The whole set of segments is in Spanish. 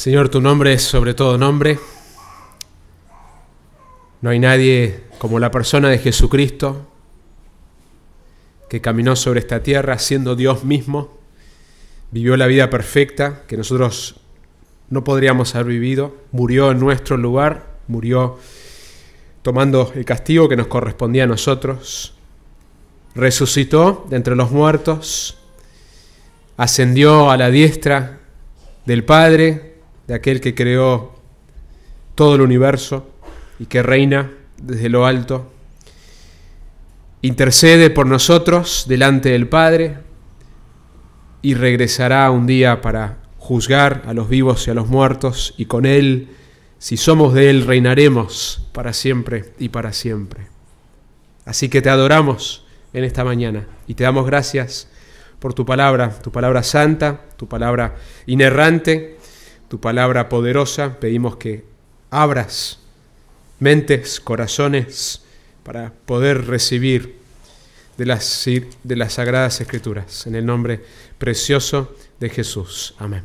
Señor, tu nombre es sobre todo nombre. No hay nadie como la persona de Jesucristo, que caminó sobre esta tierra siendo Dios mismo, vivió la vida perfecta que nosotros no podríamos haber vivido, murió en nuestro lugar, murió tomando el castigo que nos correspondía a nosotros, resucitó de entre los muertos, ascendió a la diestra del Padre, de aquel que creó todo el universo y que reina desde lo alto, intercede por nosotros delante del Padre y regresará un día para juzgar a los vivos y a los muertos, y con Él, si somos de Él, reinaremos para siempre y para siempre. Así que te adoramos en esta mañana y te damos gracias por tu palabra santa, tu palabra inerrante, tu palabra poderosa. Pedimos que abras mentes, corazones, para poder recibir de las Sagradas Escrituras. En el nombre precioso de Jesús. Amén.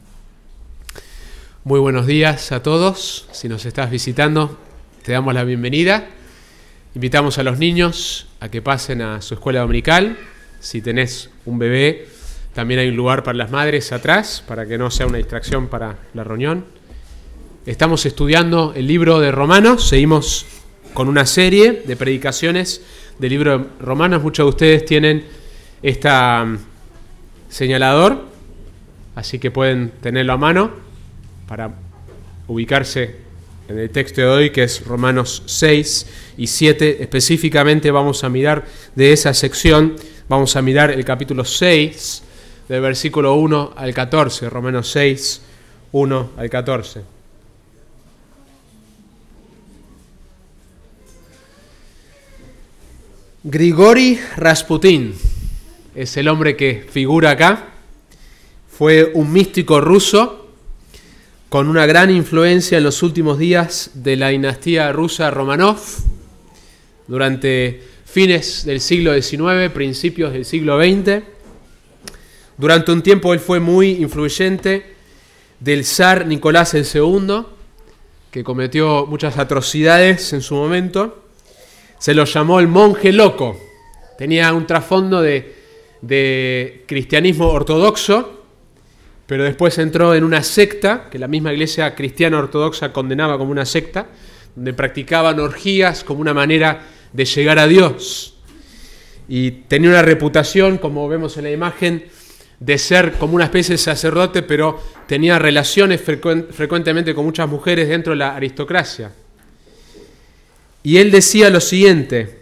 Muy buenos días a todos. Si nos estás visitando, te damos la bienvenida. Invitamos a los niños a que pasen a su escuela dominical. Si tenés un bebé, también hay un lugar para las madres atrás, para que no sea una distracción para la reunión. Estamos estudiando el libro de Romanos. Seguimos con una serie de predicaciones del libro de Romanos. Muchos de ustedes tienen este señalador, así que pueden tenerlo a mano para ubicarse en el texto de hoy, que es Romanos 6 y 7. Específicamente vamos a mirar de esa sección, vamos a mirar el capítulo 6, del versículo 1 al 14, Romanos 6, 1 al 14. Grigori Rasputin es el hombre que figura acá. Fue un místico ruso con una gran influencia en los últimos días de la dinastía rusa Romanov, durante fines del siglo XIX, principios del siglo XX. Durante un tiempo él fue muy influyente del zar Nicolás II, que cometió muchas atrocidades en su momento. Se lo llamó el monje loco. Tenía un trasfondo de cristianismo ortodoxo, pero después entró en una secta, que la misma iglesia cristiana ortodoxa condenaba como una secta, donde practicaban orgías como una manera de llegar a Dios. Y tenía una reputación, como vemos en la imagen, de ser como una especie de sacerdote, pero tenía relaciones frecuentemente con muchas mujeres dentro de la aristocracia. Y él decía lo siguiente: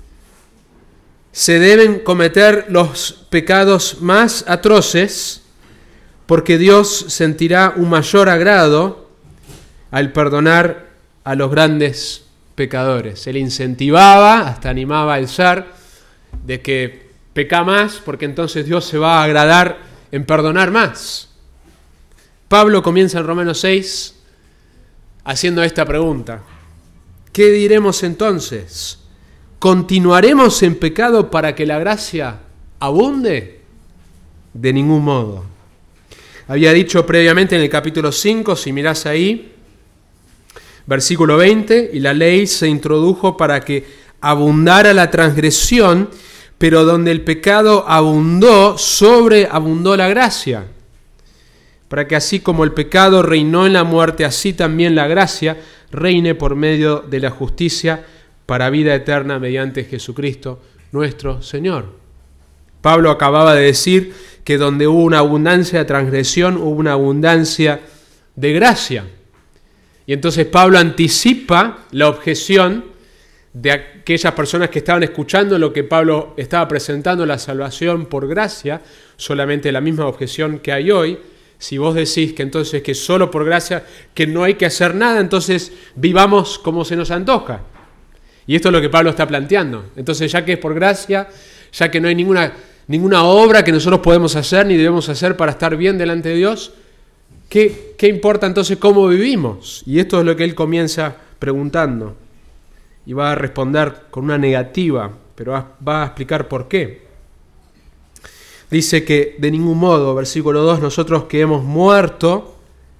se deben cometer los pecados más atroces porque Dios sentirá un mayor agrado al perdonar a los grandes pecadores. Él incentivaba, hasta animaba al zar, de que peca más, porque entonces Dios se va a agradar en perdonar más. Pablo comienza en Romanos 6 haciendo esta pregunta: ¿qué diremos entonces? ¿Continuaremos en pecado para que la gracia abunde? De ningún modo. Había dicho previamente en el capítulo 5, si mirás ahí, versículo 20, y la ley se introdujo para que abundara la transgresión, pero donde el pecado abundó, sobreabundó la gracia. Para que así como el pecado reinó en la muerte, así también la gracia reine por medio de la justicia para vida eterna mediante Jesucristo nuestro Señor. Pablo acababa de decir que donde hubo una abundancia de transgresión, hubo una abundancia de gracia. Y entonces Pablo anticipa la objeción de aquellas personas que estaban escuchando lo que Pablo estaba presentando, la salvación por gracia, solamente la misma objeción que hay hoy. Si vos decís que entonces que solo por gracia, que no hay que hacer nada, entonces vivamos como se nos antoja. Y esto es lo que Pablo está planteando. Entonces, ya que es por gracia, ya que no hay ninguna obra que nosotros podemos hacer ni debemos hacer para estar bien delante de Dios, ¿qué importa entonces cómo vivimos? Y esto es lo que él comienza preguntando. Y va a responder con una negativa, pero va a explicar por qué. Dice que de ningún modo, versículo 2, nosotros que hemos muerto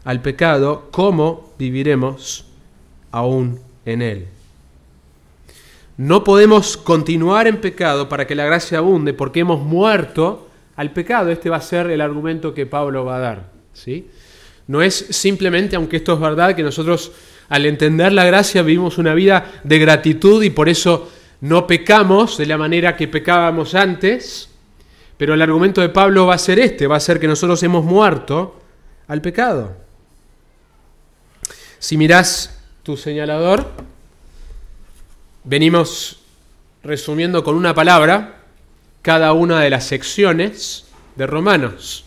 al pecado, ¿cómo viviremos aún en él? No podemos continuar en pecado para que la gracia abunde porque hemos muerto al pecado. Este va a ser el argumento que Pablo va a dar, ¿sí? No es simplemente, aunque esto es verdad, que nosotros al entender la gracia vivimos una vida de gratitud y por eso no pecamos de la manera que pecábamos antes, pero el argumento de Pablo va a ser va a ser que nosotros hemos muerto al pecado. Si mirás tu señalador, venimos resumiendo con una palabra cada una de las secciones de Romanos.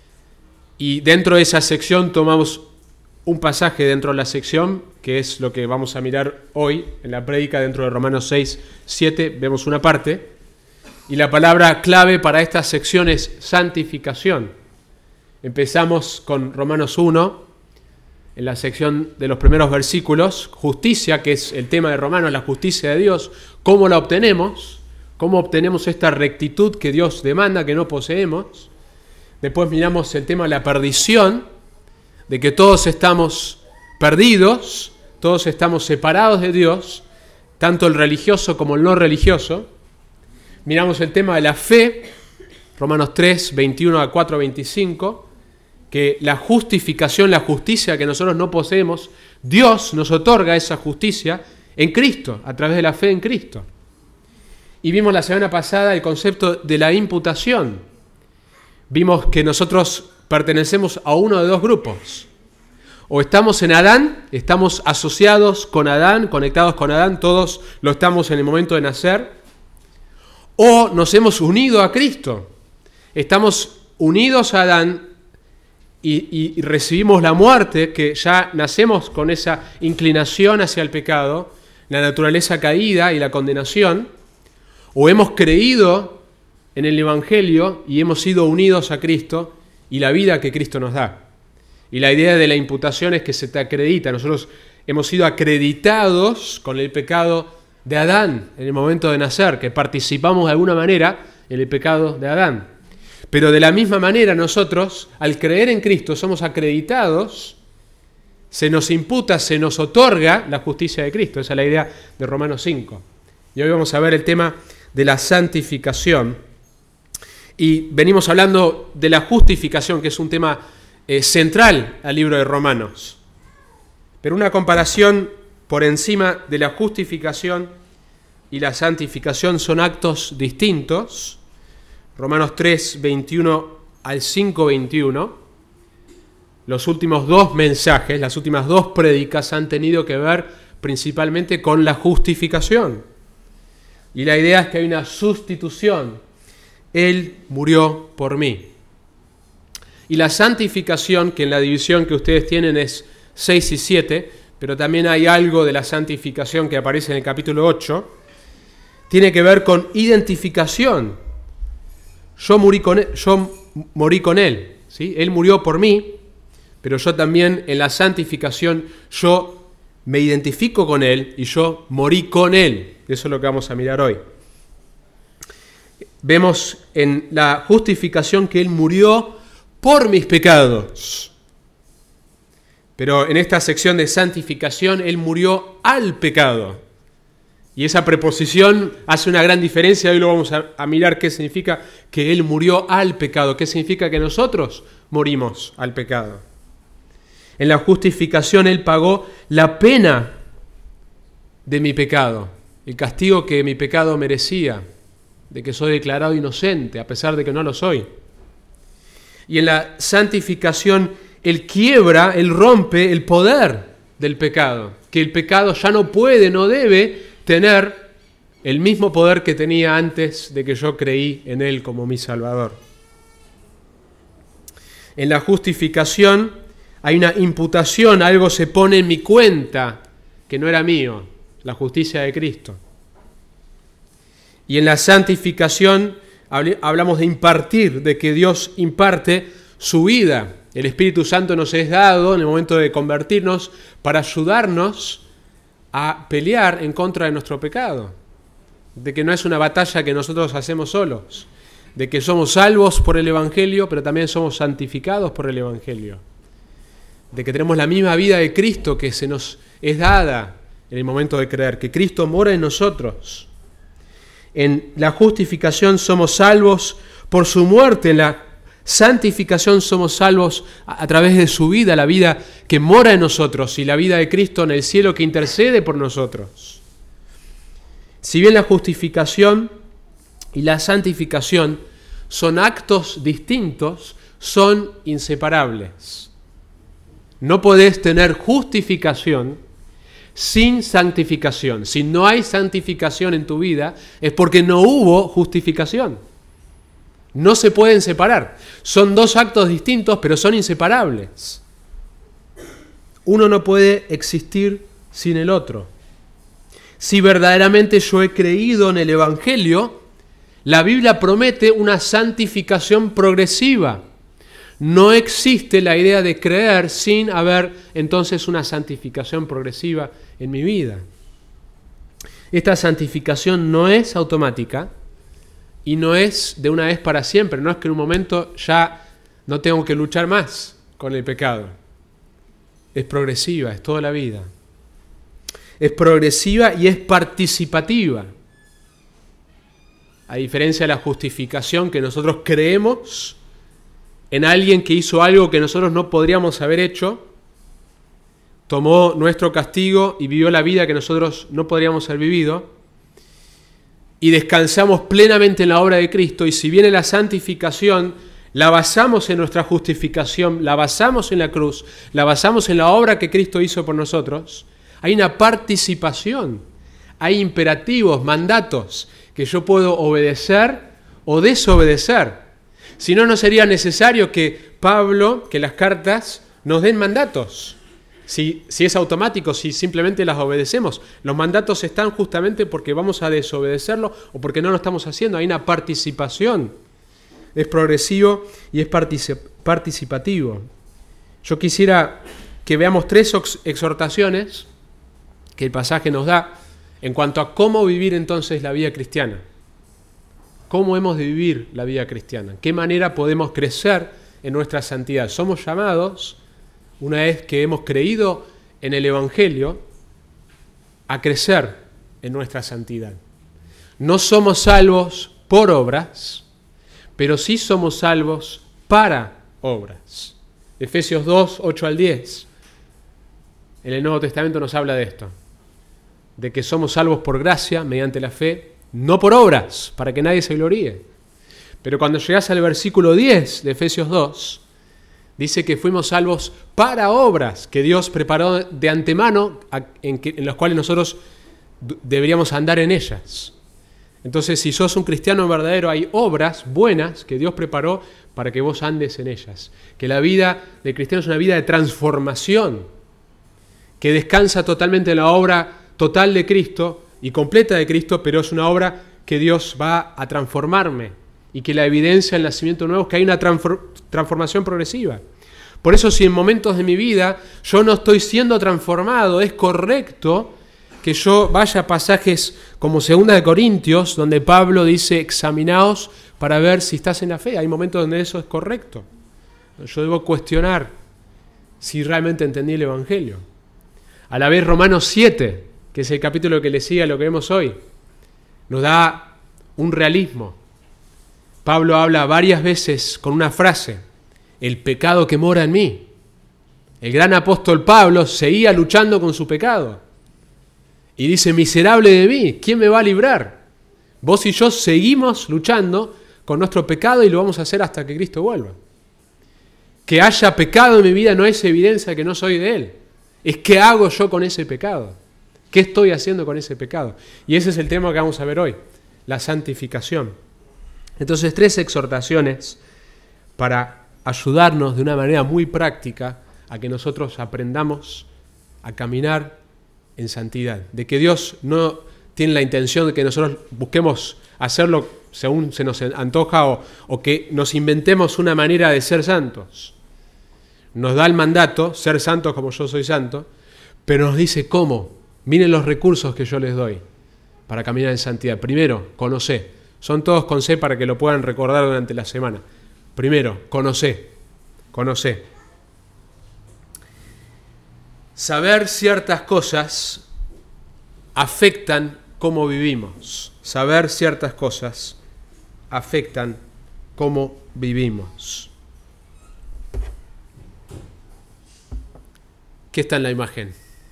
Y dentro de esa sección tomamos un pasaje dentro de la sección, que es lo que vamos a mirar hoy en la prédica dentro de Romanos 6, 7, vemos una parte. Y la palabra clave para esta sección es santificación. Empezamos con Romanos 1, en la sección de los primeros versículos, justicia, que es el tema de Romanos, la justicia de Dios, ¿cómo la obtenemos? ¿Cómo obtenemos esta rectitud que Dios demanda, que no poseemos? Después miramos el tema de la perdición, de que todos estamos perdidos, todos estamos separados de Dios, tanto el religioso como el no religioso. Miramos el tema de la fe, Romanos 3, 21 a 4, 25, que la justificación, la justicia que nosotros no poseemos, Dios nos otorga esa justicia en Cristo, a través de la fe en Cristo. Y vimos la semana pasada el concepto de la imputación. Vimos que nosotros pertenecemos a uno de dos grupos. O estamos en Adán, estamos asociados con Adán, conectados con Adán, todos lo estamos en el momento de nacer. O nos hemos unido a Cristo. Estamos unidos a Adán y recibimos la muerte, que ya nacemos con esa inclinación hacia el pecado, la naturaleza caída y la condenación. O hemos creído en el Evangelio y hemos sido unidos a Cristo y la vida que Cristo nos da. Y la idea de la imputación es que se te acredita. Nosotros hemos sido acreditados con el pecado de Adán en el momento de nacer, que participamos de alguna manera en el pecado de Adán. Pero de la misma manera nosotros, al creer en Cristo, somos acreditados, se nos imputa, se nos otorga la justicia de Cristo. Esa es la idea de Romanos 5. Y hoy vamos a ver el tema de la santificación. Y venimos hablando de la justificación, que es un tema central al libro de Romanos. Pero una comparación por encima de la justificación y la santificación son actos distintos. Romanos 3, 21 al 5, 21. Los últimos dos mensajes, las últimas dos prédicas han tenido que ver principalmente con la justificación. Y la idea es que hay una sustitución. Él murió por mí. Y la santificación, que en la división que ustedes tienen es 6 y 7, pero también hay algo de la santificación que aparece en el capítulo 8, tiene que ver con identificación. Yo morí con Él, ¿sí? Él murió por mí, pero yo también en la santificación, yo me identifico con Él y yo morí con Él. Eso es lo que vamos a mirar hoy. Vemos en la justificación que Él murió por mis pecados. Pero en esta sección de santificación, Él murió al pecado. Y esa preposición hace una gran diferencia. Hoy lo vamos a mirar qué significa que Él murió al pecado. ¿Qué significa que nosotros morimos al pecado? En la justificación Él pagó la pena de mi pecado, el castigo que mi pecado merecía, de que soy declarado inocente, a pesar de que no lo soy. Y en la santificación Él quiebra, Él rompe el poder del pecado, que el pecado ya no puede, no debe tener el mismo poder que tenía antes de que yo creí en Él como mi Salvador. En la justificación hay una imputación, algo se pone en mi cuenta que no era mío, la justicia de Cristo. Y en la santificación hablamos de impartir, de que Dios imparte su vida. El Espíritu Santo nos es dado en el momento de convertirnos para ayudarnos a pelear en contra de nuestro pecado, de que no es una batalla que nosotros hacemos solos, de que somos salvos por el Evangelio, pero también somos santificados por el Evangelio, de que tenemos la misma vida de Cristo que se nos es dada en el momento de creer, que Cristo mora en nosotros. En la justificación somos salvos por su muerte, en la santificación somos salvos a través de su vida, la vida que mora en nosotros y la vida de Cristo en el cielo que intercede por nosotros. Si bien la justificación y la santificación son actos distintos, son inseparables. No podés tener justificación sin santificación. Si no hay santificación en tu vida, es porque no hubo justificación. No se pueden separar. Son dos actos distintos, pero son inseparables. Uno no puede existir sin el otro. Si verdaderamente yo he creído en el Evangelio, la Biblia promete una santificación progresiva. No existe la idea de creer sin haber entonces una santificación progresiva en mi vida. Esta santificación no es automática y no es de una vez para siempre. No es que en un momento ya no tengo que luchar más con el pecado. Es progresiva, es toda la vida. Es progresiva y es participativa. A diferencia de la justificación que nosotros creemos en alguien que hizo algo que nosotros no podríamos haber hecho, tomó nuestro castigo y vivió la vida que nosotros no podríamos haber vivido, y descansamos plenamente en la obra de Cristo, y si viene la santificación, la basamos en nuestra justificación, la basamos en la cruz, la basamos en la obra que Cristo hizo por nosotros, hay una participación, hay imperativos, mandatos, que yo puedo obedecer o desobedecer. Si no, no sería necesario que Pablo, que las cartas nos den mandatos. Si es automático, si simplemente las obedecemos. Los mandatos están justamente porque vamos a desobedecerlo o porque no lo estamos haciendo. Hay una participación. Es progresivo y es participativo. Yo quisiera que veamos 3 exhortaciones que el pasaje nos da en cuanto a cómo vivir entonces la vida cristiana. ¿Cómo hemos de vivir la vida cristiana? ¿Qué manera podemos crecer en nuestra santidad? Somos llamados, una vez que hemos creído en el Evangelio, a crecer en nuestra santidad. No somos salvos por obras, pero sí somos salvos para obras. Efesios 2, 8 al 10. En el Nuevo Testamento nos habla de esto, de que somos salvos por gracia, mediante la fe, no por obras, para que nadie se gloríe. Pero cuando llegas al versículo 10 de Efesios 2, dice que fuimos salvos para obras que Dios preparó de antemano, en las cuales nosotros deberíamos andar en ellas. Entonces, si sos un cristiano verdadero, hay obras buenas que Dios preparó para que vos andes en ellas. Que la vida del cristiano es una vida de transformación, que descansa totalmente en la obra total de Cristo y completa de Cristo, pero es una obra que Dios va a transformarme y que la evidencia del nacimiento nuevo es que hay una transformación progresiva. Por eso, si en momentos de mi vida yo no estoy siendo transformado, es correcto que yo vaya a pasajes como 2 de Corintios, donde Pablo dice, examinaos para ver si estás en la fe. Hay momentos donde eso es correcto. Yo debo cuestionar si realmente entendí el Evangelio. A la vez, Romanos 7, que es el capítulo que le sigue a lo que vemos hoy, nos da un realismo. Pablo habla varias veces con una frase, el pecado que mora en mí. El gran apóstol Pablo seguía luchando con su pecado. Y dice, miserable de mí, ¿quién me va a librar? Vos y yo seguimos luchando con nuestro pecado y lo vamos a hacer hasta que Cristo vuelva. Que haya pecado en mi vida no es evidencia de que no soy de Él. Es qué hago yo con ese pecado. ¿Qué estoy haciendo con ese pecado? Y ese es el tema que vamos a ver hoy, la santificación. Entonces, 3 exhortaciones para ayudarnos de una manera muy práctica a que nosotros aprendamos a caminar en santidad. De que Dios no tiene la intención de que nosotros busquemos hacerlo según se nos antoja o que nos inventemos una manera de ser santos. Nos da el mandato, ser santos como yo soy santo, pero nos dice cómo. Miren los recursos que yo les doy para caminar en santidad. Primero, conocé. Son todos con C para que lo puedan recordar durante la semana. Primero, conocé. saber ciertas cosas afectan cómo vivimos. Saber ciertas cosas afectan cómo vivimos. ¿Qué está en la imagen?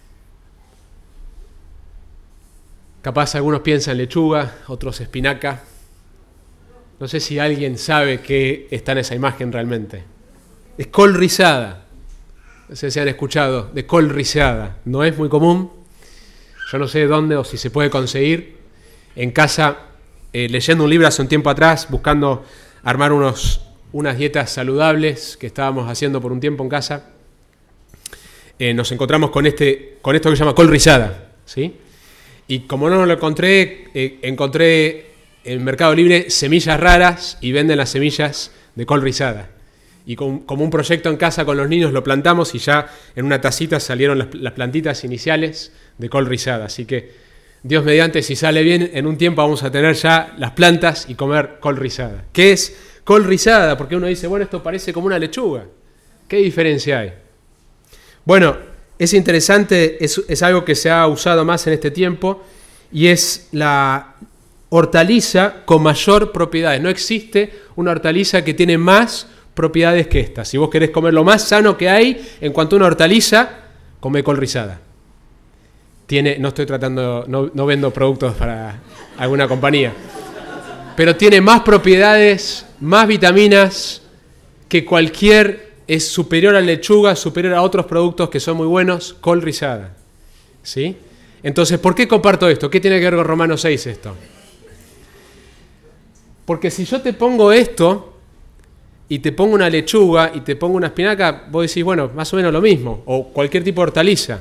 Capaz algunos piensan lechuga, otros espinaca. No sé si alguien sabe qué está en esa imagen realmente. Es col rizada. No sé si han escuchado de col rizada. No es muy común. Yo no sé dónde o si se puede conseguir. En casa, leyendo un libro hace un tiempo atrás, buscando armar unas dietas saludables que estábamos haciendo por un tiempo en casa, nos encontramos con esto que se llama col rizada, ¿sí? Y como no lo encontré, encontré en Mercado Libre semillas raras y venden las semillas de col rizada. Y como un proyecto en casa con los niños lo plantamos y ya en una tacita salieron las plantitas iniciales de col rizada. Así que Dios mediante, si sale bien, en un tiempo vamos a tener ya las plantas y comer col rizada. ¿Qué es col rizada? Porque uno dice, bueno, esto parece como una lechuga. ¿Qué diferencia hay? Bueno, es interesante, es algo que se ha usado más en este tiempo y es la hortaliza con mayor propiedades. No existe una hortaliza que tiene más propiedades que esta. Si vos querés comer lo más sano que hay en cuanto a una hortaliza, come col rizada. No vendo productos para alguna compañía, pero tiene más propiedades, más vitaminas que es superior a la lechuga, superior a otros productos que son muy buenos, col rizada. ¿Sí? Entonces, ¿por qué comparto esto? ¿Qué tiene que ver con Romanos 6 esto? Porque si yo te pongo esto y te pongo una lechuga y te pongo una espinaca, vos decís, bueno, más o menos lo mismo, o cualquier tipo de hortaliza.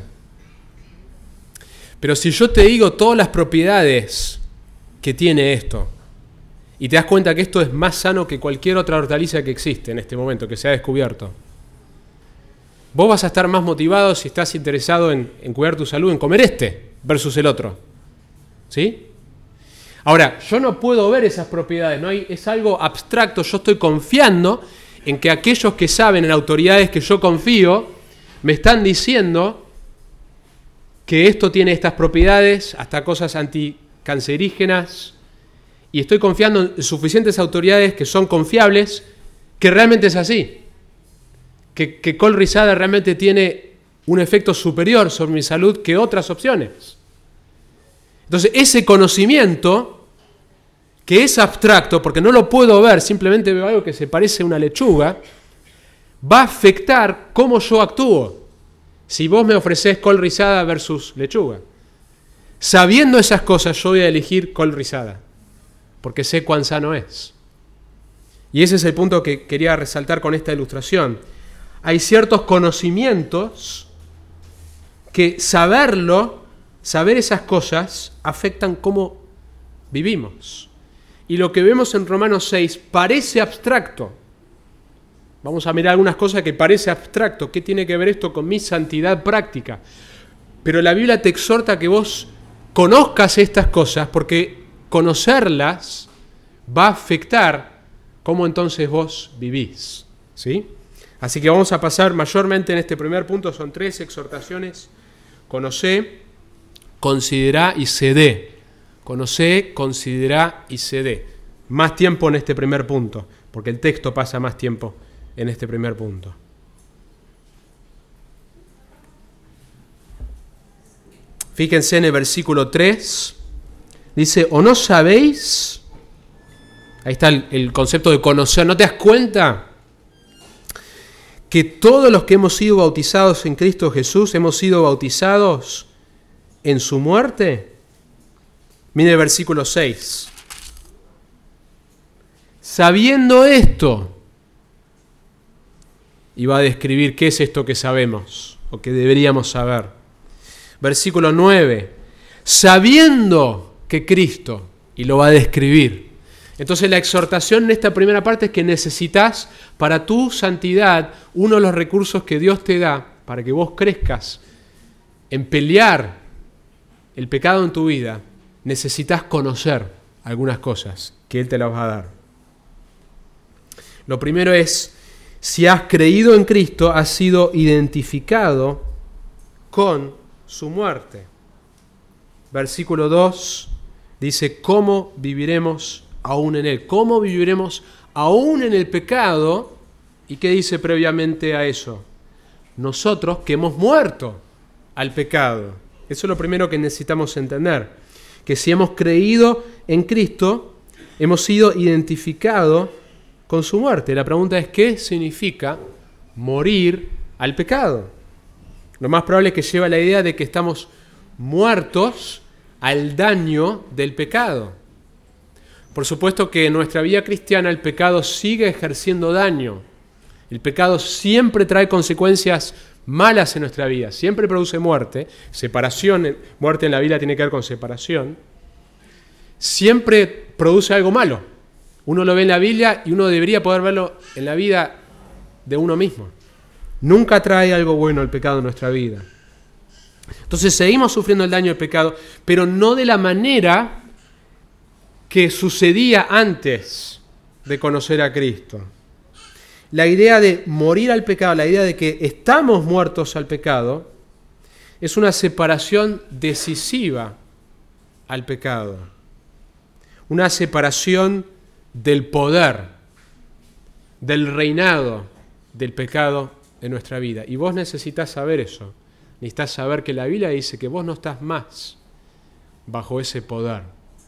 Pero si yo te digo todas las propiedades que tiene esto, y te das cuenta que esto es más sano que cualquier otra hortaliza que existe en este momento, que se ha descubierto, vos vas a estar más motivado si estás interesado en cuidar tu salud, en comer este versus el otro. ¿Sí? Ahora, yo no puedo ver esas propiedades, es algo abstracto. Yo estoy confiando en que aquellos que saben, en autoridades que yo confío, me están diciendo que esto tiene estas propiedades, hasta cosas anticancerígenas, y estoy confiando en suficientes autoridades que son confiables, que realmente es así, que col rizada realmente tiene un efecto superior sobre mi salud que otras opciones. Entonces, ese conocimiento, que es abstracto, porque no lo puedo ver, simplemente veo algo que se parece a una lechuga, va a afectar cómo yo actúo. Si vos me ofrecés col rizada versus lechuga. Sabiendo esas cosas, yo voy a elegir col rizada, porque sé cuán sano es. Y ese es el punto que quería resaltar con esta ilustración. Hay ciertos conocimientos que saber esas cosas, afectan cómo vivimos. Y lo que vemos en Romanos 6 parece abstracto. Vamos a mirar algunas cosas que parece abstracto. ¿Qué tiene que ver esto con mi santidad práctica? Pero la Biblia te exhorta a que vos conozcas estas cosas, porque conocerlas va a afectar cómo entonces vos vivís. ¿Sí? Así que vamos a pasar mayormente en este primer punto. Son 3 exhortaciones. Conocé, considerá y cedé. Conocé, considerá y cedé. Más tiempo en este primer punto, porque el texto pasa más tiempo en este primer punto. Fíjense en el versículo 3, dice, ¿o no sabéis? Ahí está el concepto de conocer. ¿No te das cuenta que todos los que hemos sido bautizados en Cristo Jesús hemos sido bautizados en su muerte? Mire el versículo 6. Sabiendo esto, y va a describir qué es esto que sabemos o que deberíamos saber. Versículo 9. Sabiendo que Cristo, y lo va a describir. Entonces la exhortación en esta primera parte es que necesitas para tu santidad uno de los recursos que Dios te da para que vos crezcas en pelear el pecado en tu vida. Necesitas conocer algunas cosas que Él te las va a dar. Lo primero es, si has creído en Cristo, has sido identificado con su muerte. Versículo 2 dice, ¿cómo viviremos aún en él? ¿Cómo viviremos aún en el pecado? ¿Y qué dice previamente a eso? Nosotros que hemos muerto al pecado. Eso es lo primero que necesitamos entender. Que si hemos creído en Cristo, hemos sido identificados con su muerte. La pregunta es, ¿qué significa morir al pecado? Lo más probable es que lleve a la idea de que estamos muertos al daño del pecado. Por supuesto que en nuestra vida cristiana el pecado sigue ejerciendo daño. El pecado siempre trae consecuencias malas en nuestra vida, siempre produce muerte, separación, muerte en la Biblia tiene que ver con separación, siempre produce algo malo. Uno lo ve en la Biblia y uno debería poder verlo en la vida de uno mismo. Nunca trae algo bueno el pecado en nuestra vida. Entonces seguimos sufriendo el daño del pecado, pero no de la manera que sucedía antes de conocer a Cristo. La idea de morir al pecado, la idea de que estamos muertos al pecado, es una separación decisiva al pecado. Una separación del poder, del reinado del pecado en nuestra vida. Y vos necesitas saber eso. Necesitas saber que la Biblia dice que vos no estás más bajo ese poder,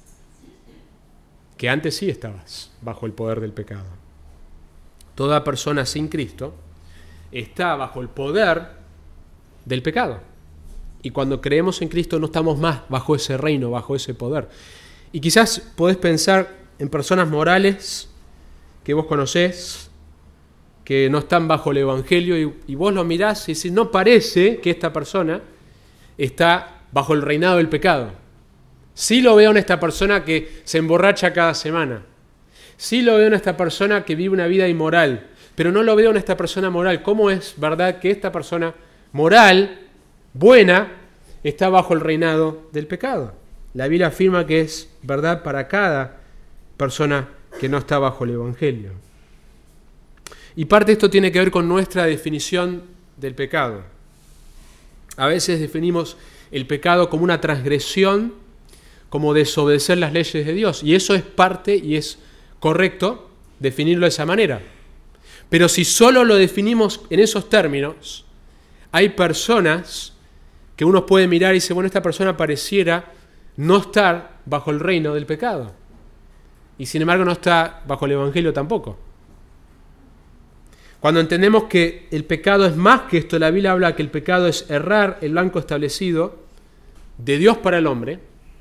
que antes sí estabas bajo el poder del pecado. Toda persona sin Cristo está bajo el poder del pecado. Y cuando creemos en Cristo no estamos más bajo ese reino, bajo ese poder. Y quizás podés pensar en personas morales que vos conocés, que no están bajo el Evangelio, y vos lo mirás y decís, no parece que esta persona está bajo el reinado del pecado. Sí lo veo en esta persona que se emborracha cada semana. Sí lo veo en esta persona que vive una vida inmoral, pero no lo veo en esta persona moral. ¿Cómo es verdad que esta persona moral, buena, está bajo el reinado del pecado? La Biblia afirma que es verdad para cada persona que no está bajo el Evangelio. Y parte de esto tiene que ver con nuestra definición del pecado. A veces definimos el pecado como una transgresión, como desobedecer las leyes de Dios. Y eso es parte y es correcto definirlo de esa manera. Pero si solo lo definimos en esos términos, hay personas que uno puede mirar y dice, bueno, esta persona pareciera no estar bajo el reino del pecado. Y sin embargo no está bajo el Evangelio tampoco. Cuando entendemos que el pecado es más que esto, la Biblia habla que el pecado es errar el blanco establecido de Dios para el hombre,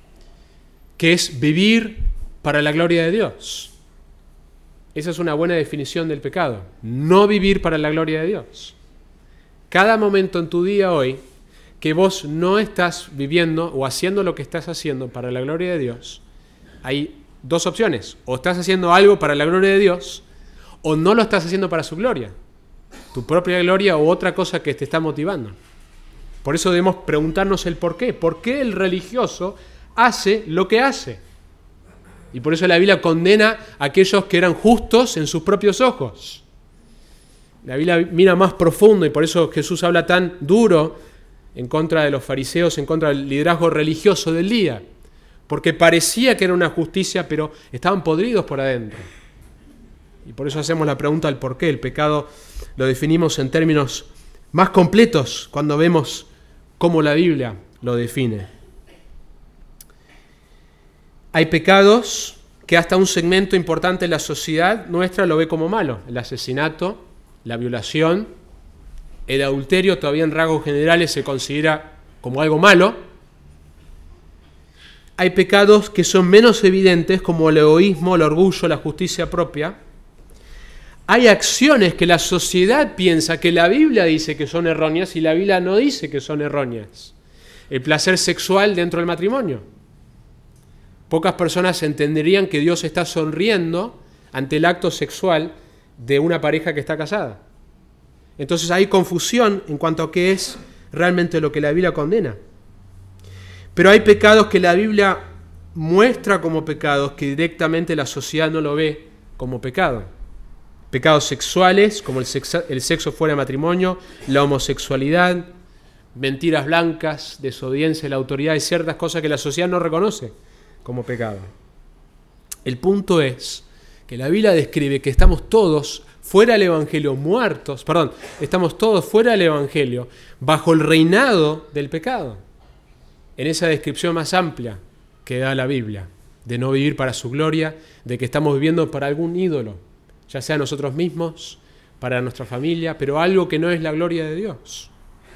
que es vivir para la gloria de Dios. Esa es una buena definición del pecado, no vivir para la gloria de Dios. Cada momento en tu día hoy que vos no estás viviendo o haciendo lo que estás haciendo para la gloria de Dios, hay dos opciones: o estás haciendo algo para la gloria de Dios, o no lo estás haciendo para su gloria, tu propia gloria o otra cosa que te está motivando. Por eso debemos preguntarnos el por qué. ¿Por qué el religioso hace lo que hace? Y por eso la Biblia condena a aquellos que eran justos en sus propios ojos. La Biblia mira más profundo y por eso Jesús habla tan duro en contra de los fariseos, en contra del liderazgo religioso del día. Porque parecía que era una justicia, pero estaban podridos por adentro. Y por eso hacemos la pregunta del por qué. El pecado lo definimos en términos más completos cuando vemos cómo la Biblia lo define. Hay pecados que hasta un segmento importante de la sociedad nuestra lo ve como malo. El asesinato, la violación, el adulterio todavía en rasgos generales se considera como algo malo. Hay pecados que son menos evidentes como el egoísmo, el orgullo, la justicia propia. Hay acciones que la sociedad piensa que la Biblia dice que son erróneas y la Biblia no dice que son erróneas. El placer sexual dentro del matrimonio. Pocas personas entenderían que Dios está sonriendo ante el acto sexual de una pareja que está casada. Entonces hay confusión en cuanto a qué es realmente lo que la Biblia condena. Pero hay pecados que la Biblia muestra como pecados que directamente la sociedad no lo ve como pecado. Pecados sexuales, como el sexo fuera de matrimonio, la homosexualidad, mentiras blancas, desobediencia a la autoridad y ciertas cosas que la sociedad no reconoce como pecado. El punto es que la Biblia describe que estamos todos fuera del Evangelio, estamos todos fuera del Evangelio, bajo el reinado del pecado. En esa descripción más amplia que da la Biblia, de no vivir para su gloria, de que estamos viviendo para algún ídolo, ya sea nosotros mismos, para nuestra familia, pero algo que no es la gloria de Dios.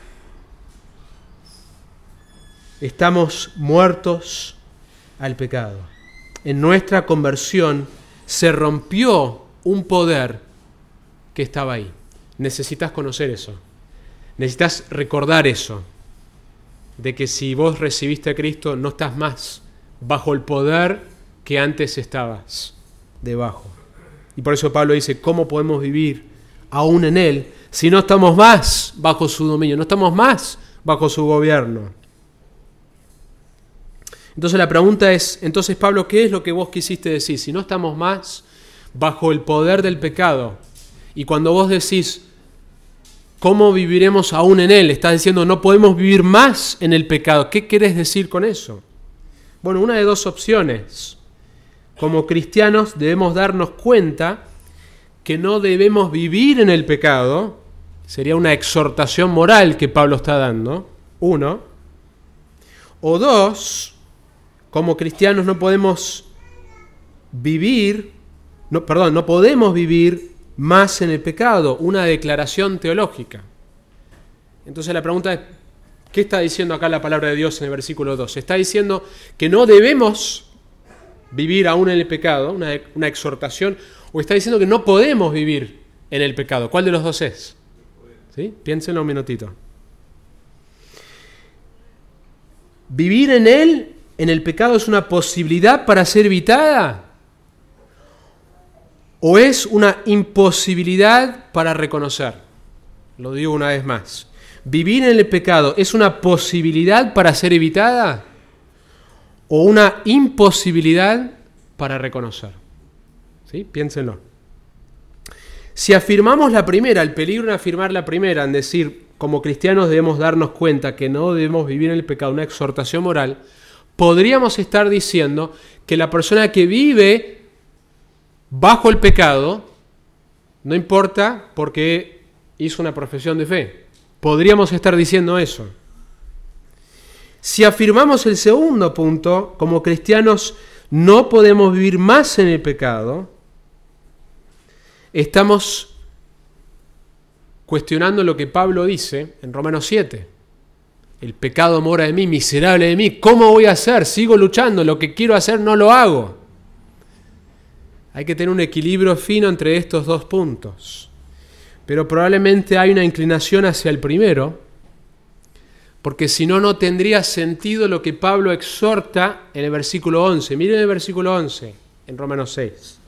Estamos muertos al pecado. En nuestra conversión se rompió un poder que estaba ahí. Necesitas conocer eso. Necesitas recordar eso. De que si vos recibiste a Cristo, no estás más bajo el poder que antes estabas debajo. Y por eso Pablo dice, ¿cómo podemos vivir aún en Él si no estamos más bajo su dominio, no estamos más bajo su gobierno? Entonces la pregunta es, entonces Pablo, ¿qué es lo que vos quisiste decir? Si no estamos más bajo el poder del pecado, y cuando vos decís, ¿cómo viviremos aún en Él? Estás diciendo, no podemos vivir más en el pecado. ¿Qué querés decir con eso? Bueno, una de dos opciones. Como cristianos debemos darnos cuenta que no debemos vivir en el pecado. Sería una exhortación moral que Pablo está dando. Uno. O dos, como cristianos no podemos vivir más en el pecado. Una declaración teológica. Entonces la pregunta es, ¿qué está diciendo acá la palabra de Dios en el versículo 2? Está diciendo que no debemos vivir aún en el pecado, una exhortación, o está diciendo que no podemos vivir en el pecado. ¿Cuál de los dos es? ¿Sí? Piénsenlo un minutito. ¿Vivir en él, en el pecado, es una posibilidad para ser evitada? ¿O es una imposibilidad para reconocer? Lo digo una vez más. ¿Vivir en el pecado es una posibilidad para ser evitada? ¿O una imposibilidad para reconocer? ¿Sí? Piénsenlo. Si afirmamos la primera, el peligro en afirmar la primera, en decir, como cristianos debemos darnos cuenta que no debemos vivir en el pecado, una exhortación moral, podríamos estar diciendo que la persona que vive bajo el pecado, no importa porque hizo una profesión de fe. Podríamos estar diciendo eso. Si afirmamos el segundo punto, como cristianos no podemos vivir más en el pecado, estamos cuestionando lo que Pablo dice en Romanos 7. El pecado mora en mí, miserable de mí. ¿Cómo voy a hacer? Sigo luchando, lo que quiero hacer no lo hago. Hay que tener un equilibrio fino entre estos dos puntos. Pero probablemente hay una inclinación hacia el primero, porque si no, no tendría sentido lo que Pablo exhorta en el versículo 11. Miren el versículo 11 en Romanos 6.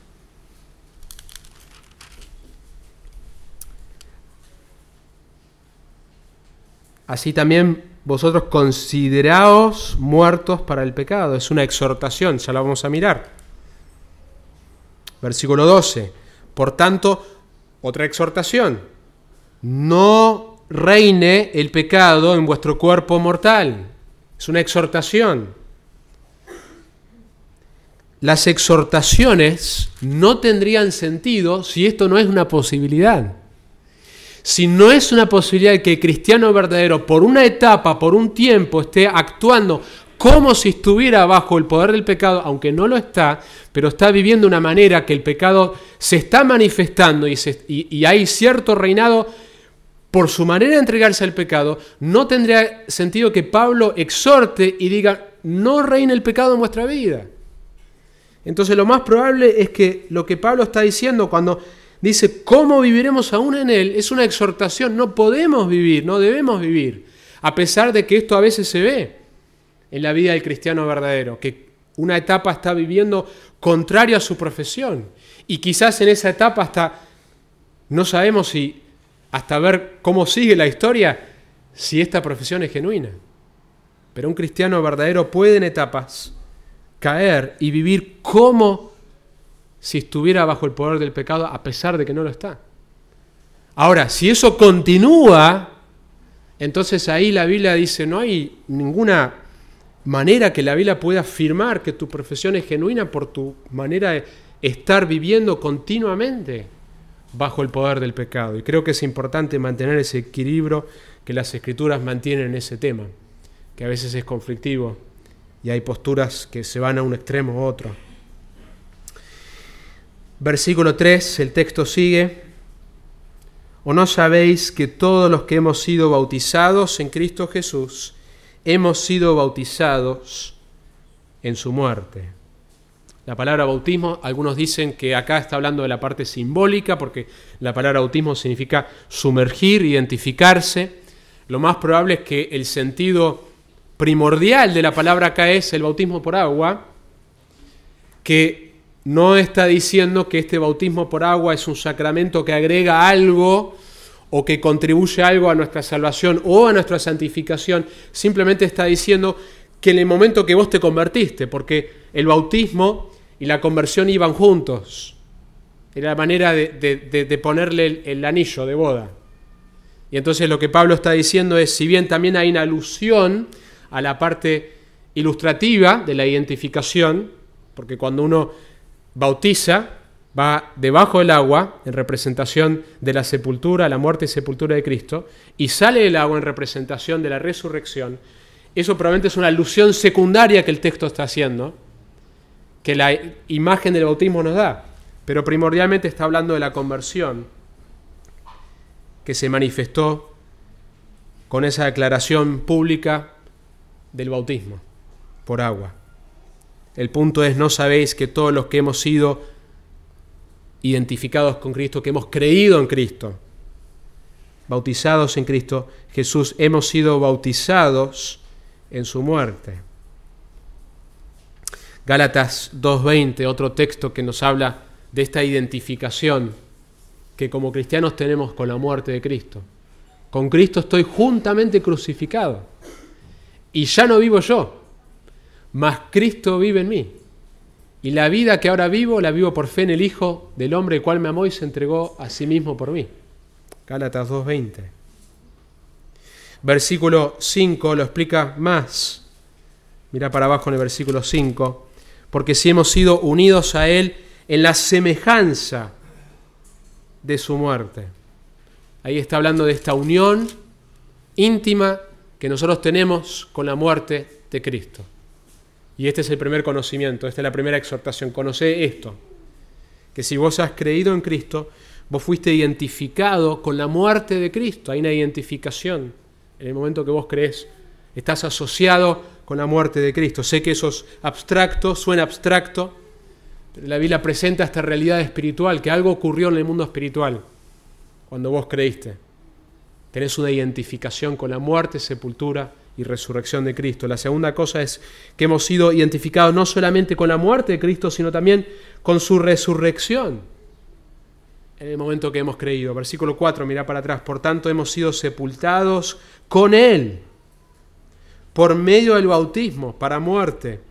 Así también vosotros consideraos muertos para el pecado. Es una exhortación, ya la vamos a mirar. Versículo 12. Por tanto, otra exhortación. No reine el pecado en vuestro cuerpo mortal. Es una exhortación. Las exhortaciones no tendrían sentido si esto no es una posibilidad. Si no es una posibilidad que el cristiano verdadero por una etapa, por un tiempo, esté actuando como si estuviera bajo el poder del pecado, aunque no lo está, pero está viviendo de una manera que el pecado se está manifestando y hay cierto reinado por su manera de entregarse al pecado, no tendría sentido que Pablo exhorte y diga, no reine el pecado en vuestra vida. Entonces lo más probable es que lo que Pablo está diciendo cuando dice, ¿cómo viviremos aún en él? Es una exhortación, no podemos vivir, no debemos vivir, a pesar de que esto a veces se ve en la vida del cristiano verdadero, que una etapa está viviendo contrario a su profesión, y quizás en esa etapa hasta no sabemos si, hasta ver cómo sigue la historia, si esta profesión es genuina. Pero un cristiano verdadero puede en etapas caer y vivir como si estuviera bajo el poder del pecado, a pesar de que no lo está. Ahora, si eso continúa entonces ahí la Biblia dice, no hay ninguna manera que la Biblia pueda afirmar que tu profesión es genuina por tu manera de estar viviendo continuamente bajo el poder del pecado. Y creo que es importante mantener ese equilibrio que las Escrituras mantienen en ese tema, que a veces es conflictivo y hay posturas que se van a un extremo u otro. Versículo 3, el texto sigue: ¿O no sabéis que todos los que hemos sido bautizados en Cristo Jesús, hemos sido bautizados en su muerte? La palabra bautismo, algunos dicen que acá está hablando de la parte simbólica, porque la palabra bautismo significa sumergir, identificarse. Lo más probable es que el sentido primordial de la palabra acá es el bautismo por agua, que no está diciendo que este bautismo por agua es un sacramento que agrega algo o que contribuye algo a nuestra salvación o a nuestra santificación. Simplemente está diciendo que en el momento que vos te convertiste, porque el bautismo y la conversión iban juntos, era la manera de ponerle el anillo de boda. Y entonces lo que Pablo está diciendo es, si bien también hay una alusión a la parte ilustrativa de la identificación, porque cuando uno bautiza, va debajo del agua en representación de la sepultura, la muerte y sepultura de Cristo, y sale del agua en representación de la resurrección. Eso probablemente es una alusión secundaria que el texto está haciendo, que la imagen del bautismo nos da, pero primordialmente está hablando de la conversión que se manifestó con esa declaración pública del bautismo por agua. El punto es, ¿no sabéis que todos los que hemos sido identificados con Cristo, que hemos creído en Cristo, bautizados en Cristo Jesús, hemos sido bautizados en su muerte? Gálatas 2:20, otro texto que nos habla de esta identificación que como cristianos tenemos con la muerte de Cristo. Con Cristo estoy juntamente crucificado, y ya no vivo yo, mas Cristo vive en mí. Y la vida que ahora vivo, la vivo por fe en el Hijo del hombre, el cual me amó y se entregó a sí mismo por mí. Gálatas 2:20. Versículo 5 lo explica más. Mira para abajo en el versículo 5. Porque si hemos sido unidos a Él en la semejanza de su muerte. Ahí está hablando de esta unión íntima que nosotros tenemos con la muerte de Cristo. Y este es el primer conocimiento, esta es la primera exhortación. Conocé esto, que si vos has creído en Cristo, vos fuiste identificado con la muerte de Cristo. Hay una identificación. En el momento que vos creés, estás asociado con la muerte de Cristo. Sé que eso es abstracto, suena abstracto, pero la Biblia presenta esta realidad espiritual, que algo ocurrió en el mundo espiritual cuando vos creíste. Tenés una identificación con la muerte, sepultura y resurrección de Cristo. La segunda cosa es que hemos sido identificados no solamente con la muerte de Cristo, sino también con su resurrección en el momento que hemos creído. Versículo 4, mirá para atrás. Por tanto, hemos sido sepultados con Él por medio del bautismo para muerte,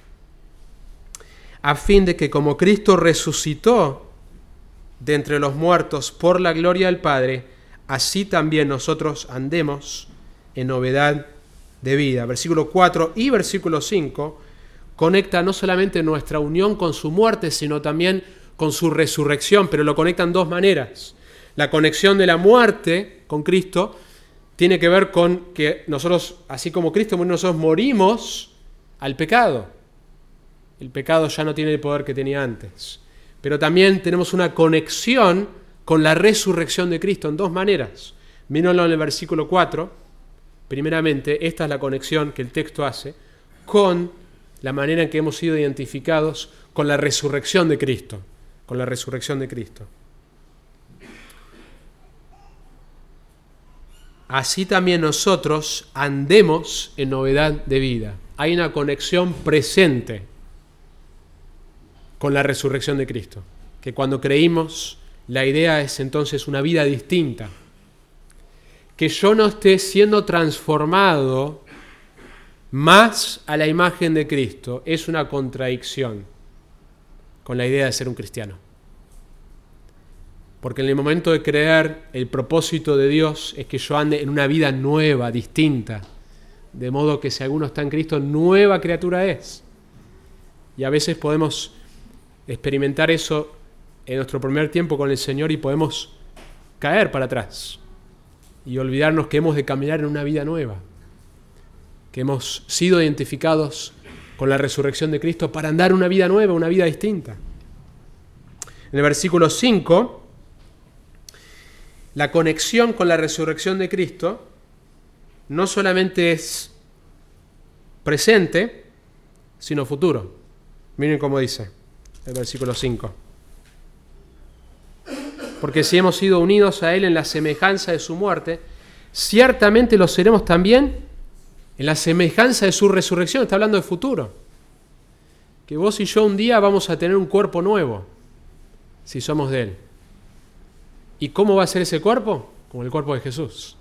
a fin de que como Cristo resucitó de entre los muertos por la gloria del Padre, así también nosotros andemos en novedad de vida. Versículo 4 y versículo 5 conecta no solamente nuestra unión con su muerte, sino también con su resurrección, pero lo conectan dos maneras. La conexión de la muerte con Cristo tiene que ver con que nosotros, así como Cristo murió, nosotros morimos al pecado. El pecado ya no tiene el poder que tenía antes. Pero también tenemos una conexión con la resurrección de Cristo en dos maneras. Mírenlo en el versículo 4. Primeramente, esta es la conexión que el texto hace con la manera en que hemos sido identificados con la resurrección de Cristo. Con la resurrección de Cristo. Así también nosotros andemos en novedad de vida. Hay una conexión presente con la resurrección de Cristo. Que cuando creímos, la idea es entonces una vida distinta. Que yo no esté siendo transformado más a la imagen de Cristo es una contradicción con la idea de ser un cristiano. Porque en el momento de creer, el propósito de Dios es que yo ande en una vida nueva, distinta. De modo que si alguno está en Cristo, nueva criatura es. Y a veces podemos experimentar eso en nuestro primer tiempo con el Señor y podemos caer para atrás y olvidarnos que hemos de caminar en una vida nueva, que hemos sido identificados con la resurrección de Cristo para andar una vida nueva, una vida distinta. En el versículo 5, la conexión con la resurrección de Cristo no solamente es presente, sino futuro. Miren cómo dice el versículo 5. Porque si hemos sido unidos a Él en la semejanza de su muerte, ciertamente lo seremos también en la semejanza de su resurrección. Está hablando de futuro. Que vos y yo un día vamos a tener un cuerpo nuevo, si somos de Él. ¿Y cómo va a ser ese cuerpo? Como el cuerpo de Jesús.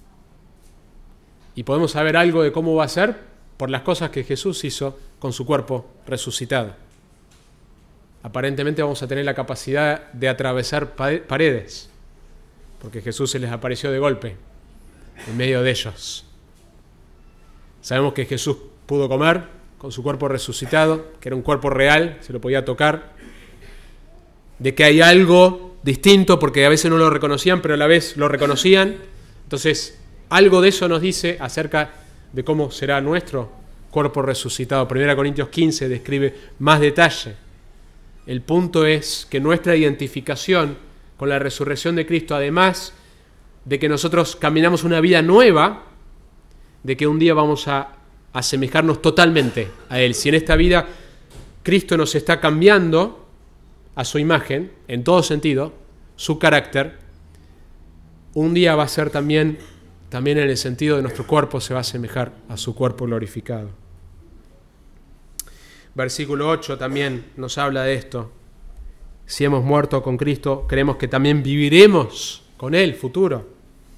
Y podemos saber algo de cómo va a ser por las cosas que Jesús hizo con su cuerpo resucitado. Aparentemente vamos a tener la capacidad de atravesar paredes, porque Jesús se les apareció de golpe en medio de ellos. Sabemos que Jesús pudo comer con su cuerpo resucitado, que era un cuerpo real, se lo podía tocar, de que hay algo distinto, porque a veces no lo reconocían, pero a la vez lo reconocían. Entonces, algo de eso nos dice acerca de cómo será nuestro cuerpo resucitado. 1 Corintios 15 describe más detalle. El punto es que nuestra identificación con la resurrección de Cristo, además de que nosotros caminamos una vida nueva, de que un día vamos a asemejarnos totalmente a Él. Si en esta vida Cristo nos está cambiando a su imagen, en todo sentido, su carácter, un día va a ser también en el sentido de nuestro cuerpo se va a asemejar a su cuerpo glorificado. Versículo 8 también nos habla de esto. Si hemos muerto con Cristo, creemos que también viviremos con Él, futuro.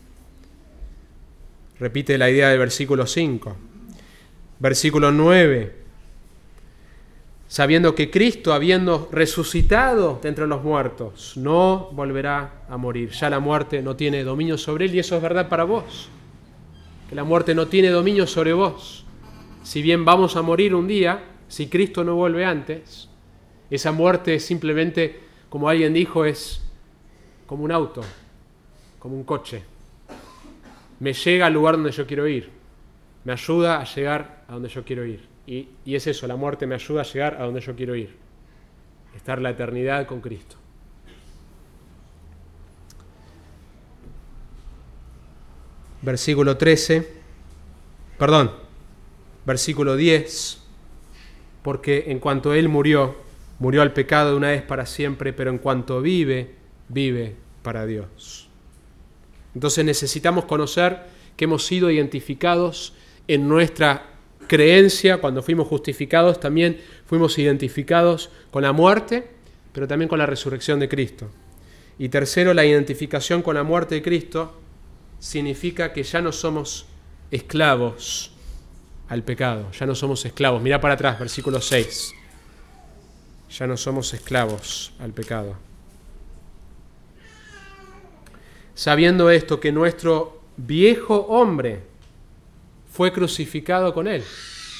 Repite la idea del versículo 5. Versículo 9. Sabiendo que Cristo, habiendo resucitado de entre los muertos, no volverá a morir. Ya la muerte no tiene dominio sobre Él, y eso es verdad para vos. Que la muerte no tiene dominio sobre vos. Si bien vamos a morir un día, si Cristo no vuelve antes, esa muerte es simplemente, como alguien dijo, es como un auto, como un coche. Me llega al lugar donde yo quiero ir, me ayuda a llegar a donde yo quiero ir. Y es eso, la muerte me ayuda a llegar a donde yo quiero ir, estar la eternidad con Cristo. Versículo 10. Porque en cuanto Él murió al pecado de una vez para siempre, pero en cuanto vive para Dios. Entonces necesitamos conocer que hemos sido identificados en nuestra creencia. Cuando fuimos justificados, también fuimos identificados con la muerte, pero también con la resurrección de Cristo. Y tercero, la identificación con la muerte de Cristo significa que ya no somos esclavos al pecado, ya no somos esclavos. Mirá para atrás, versículo 6. Ya no somos esclavos al pecado. Sabiendo esto, que nuestro viejo hombre fue crucificado con Él,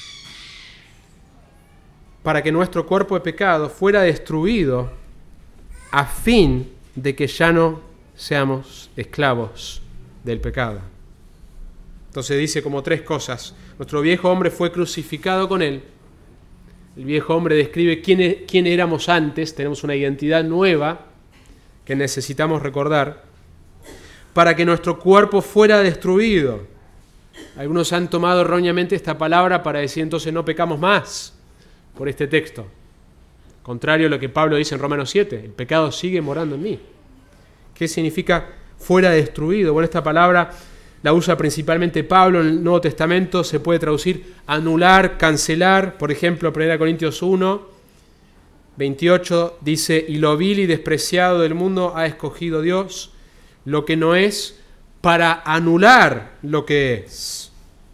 para que nuestro cuerpo de pecado fuera destruido, a fin de que ya no seamos esclavos del pecado. Entonces dice como tres cosas. Nuestro viejo hombre fue crucificado con Él. El viejo hombre describe quién éramos antes. Tenemos una identidad nueva que necesitamos recordar para que nuestro cuerpo fuera destruido. Algunos han tomado erróneamente esta palabra para decir entonces no pecamos más por este texto. Contrario a lo que Pablo dice en Romanos 7, el pecado sigue morando en mí. ¿Qué significa fuera destruido? Bueno, esta palabra la usa principalmente Pablo en el Nuevo Testamento, se puede traducir anular, cancelar. Por ejemplo, 1 Corintios 1, 28 dice, y lo vil y despreciado del mundo ha escogido Dios, lo que no es, para anular lo que es.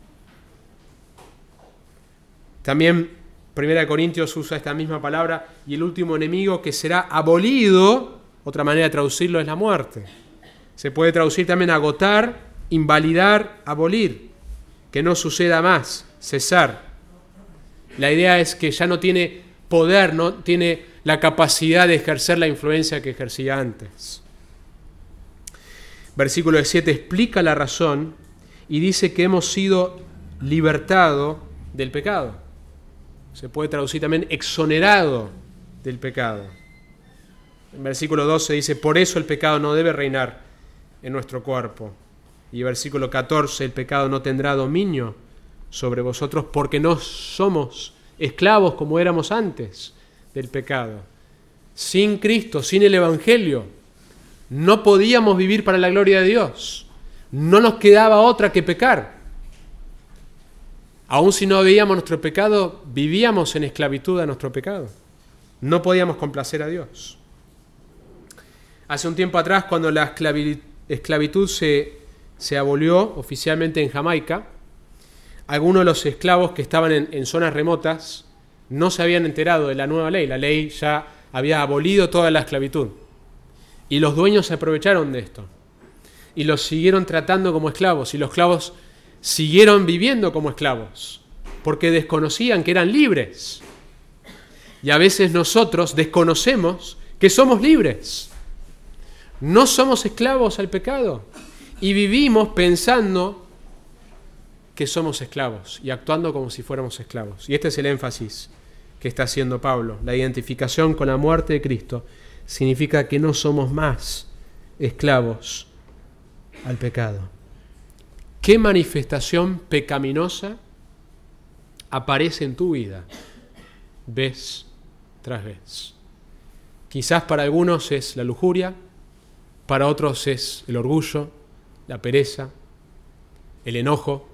También 1 Corintios usa esta misma palabra, y el último enemigo que será abolido Otra manera de traducirlo es la muerte. Se puede traducir también agotar, invalidar, abolir, que no suceda más, cesar. La idea es que ya no tiene poder, no tiene la capacidad de ejercer la influencia que ejercía antes. Versículo 7 explica la razón y dice que hemos sido libertados del pecado. Se puede traducir también exonerado del pecado. En versículo 12 dice, por eso el pecado no debe reinar en nuestro cuerpo. Y versículo 14, el pecado no tendrá dominio sobre vosotros porque no somos esclavos como éramos antes del pecado. Sin Cristo, sin el Evangelio, no podíamos vivir para la gloria de Dios. No nos quedaba otra que pecar. Aun si no veíamos nuestro pecado, vivíamos en esclavitud a nuestro pecado. No podíamos complacer a Dios. Hace un tiempo atrás, cuando la esclavitud se abolió oficialmente en Jamaica, algunos de los esclavos que estaban en zonas remotas no se habían enterado de la nueva ley. La ley ya había abolido toda la esclavitud. Y los dueños se aprovecharon de esto. Y los siguieron tratando como esclavos. Y los esclavos siguieron viviendo como esclavos. Porque desconocían que eran libres. Y a veces nosotros desconocemos que somos libres. No somos esclavos al pecado. Y vivimos pensando que somos esclavos y actuando como si fuéramos esclavos. Y este es el énfasis que está haciendo Pablo. La identificación con la muerte de Cristo significa que no somos más esclavos al pecado. ¿Qué manifestación pecaminosa aparece en tu vida vez tras vez? Quizás para algunos es la lujuria, para otros es el orgullo, la pereza, el enojo,